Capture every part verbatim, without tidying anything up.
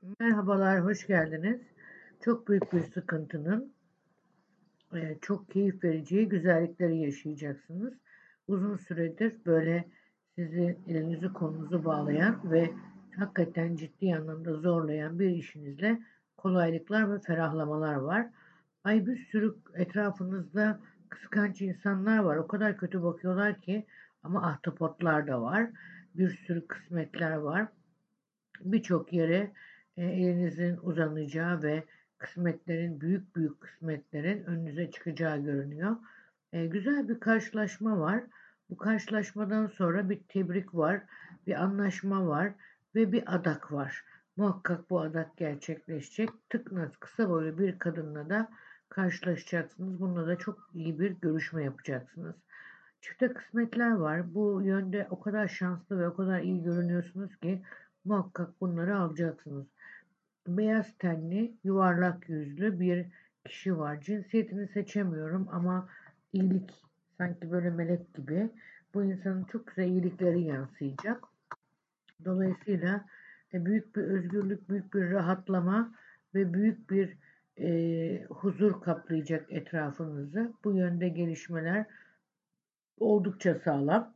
Merhabalar, hoş geldiniz. Çok büyük bir sıkıntının e, çok keyif vereceği güzellikleri yaşayacaksınız. Uzun süredir böyle sizi elinizi kolunuzu bağlayan ve hakikaten ciddi anlamda zorlayan bir işinizle kolaylıklar ve ferahlamalar var. Ay bir sürü etrafınızda kıskanç insanlar var. O kadar kötü bakıyorlar ki ama ahtapotlar da var. Bir sürü kısmetler var. Birçok yere e, elinizin uzanacağı ve kısmetlerin, büyük büyük kısmetlerin önünüze çıkacağı görünüyor. E, güzel bir karşılaşma var. Bu karşılaşmadan sonra bir tebrik var, bir anlaşma var ve bir adak var. Muhakkak bu adak gerçekleşecek. Tıknaz kısa boylu bir kadınla da karşılaşacaksınız. Bununla da çok iyi bir görüşme yapacaksınız. Çifte kısmetler var. Bu yönde o kadar şanslı ve o kadar iyi görünüyorsunuz ki muhakkak bunları alacaksınız. Beyaz tenli, yuvarlak yüzlü bir kişi var. Cinsiyetini seçemiyorum ama iyilik sanki böyle melek gibi. Bu insanın çok güzel iyilikleri yansıyacak. Dolayısıyla e, büyük bir özgürlük, büyük bir rahatlama ve büyük bir e, huzur kaplayacak etrafınızı. Bu yönde gelişmeler oldukça sağlam.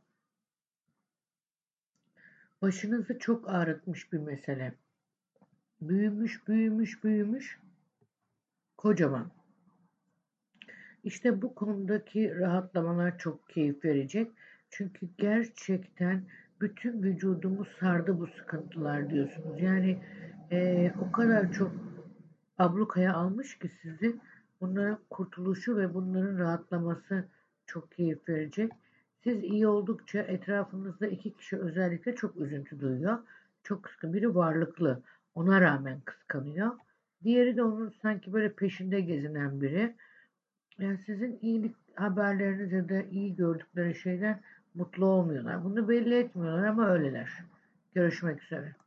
Başınızı çok ağrıtmış bir mesele. Büyümüş, büyümüş, büyümüş, kocaman. İşte bu konudaki rahatlamalar çok keyif verecek. Çünkü gerçekten bütün vücudumu sardı bu sıkıntılar diyorsunuz. Yani eee, o kadar çok ablukaya almış ki sizi bunların kurtuluşu ve bunların rahatlaması çok keyif verecek. Siz iyi oldukça etrafınızda iki kişi özellikle çok üzüntü duyuyor. Çok kıskanıyor. Biri varlıklı. Ona rağmen kıskanıyor. Diğeri de onun sanki böyle peşinde gezinen biri. Yani sizin iyilik haberleriniz ya da iyi gördükleri şeyden mutlu olmuyorlar. Bunu belli etmiyorlar ama öyleler. Görüşmek üzere.